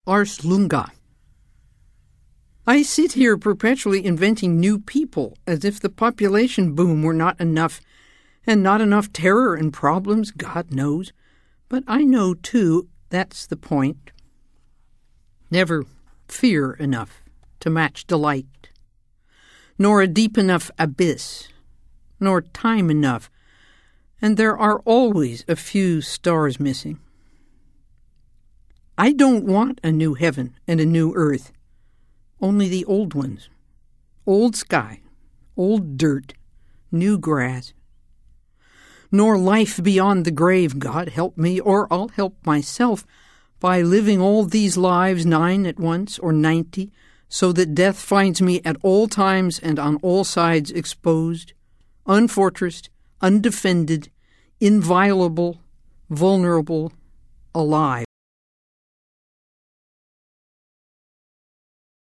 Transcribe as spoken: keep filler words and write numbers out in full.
Ars Lunga. I sit here perpetually inventing new people, as if the population boom were not enough, and not enough terror and problems, God knows. But I know, too, that's the point. Never fear enough to match delight, nor a deep enough abyss, nor time enough, and there are always a few stars missing. I don't want a new heaven and a new earth, only the old ones. Old sky, old dirt, new grass. Nor life beyond the grave, God help me, or I'll help myself, by living all these lives, nine at once, or ninety, so that death finds me at all times and on all sides exposed, unfortressed, undefended, inviolable, vulnerable, alive.